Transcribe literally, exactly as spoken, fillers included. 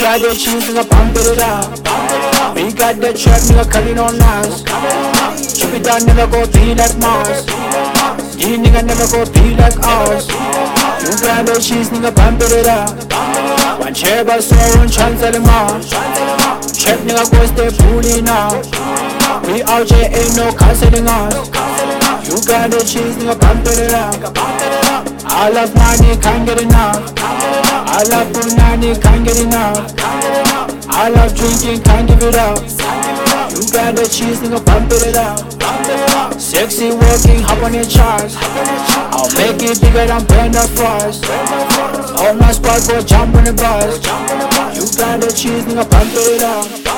got the cheese, nigga, pump it up. We got the trap, nigga, cutting on us. Chip it down, never go be like Mars. You nigga never go be like us. You got the cheese, nigga, pump it up. One chair, but so one chance at the mall. Trap, nigga, go stay fully now. We out here, ain't no canceling us. You got the cheese, nigga, pump it up. I love money, can't get enough. I love punani, can't get enough. I love drinking, can't give it up. You got the cheese, nigga, pump it up. Sexy walking, hop on your charts. I'll make it bigger than Brenda Frost. On my spot, go jump on the bus. You got the cheese, nigga, pump it up.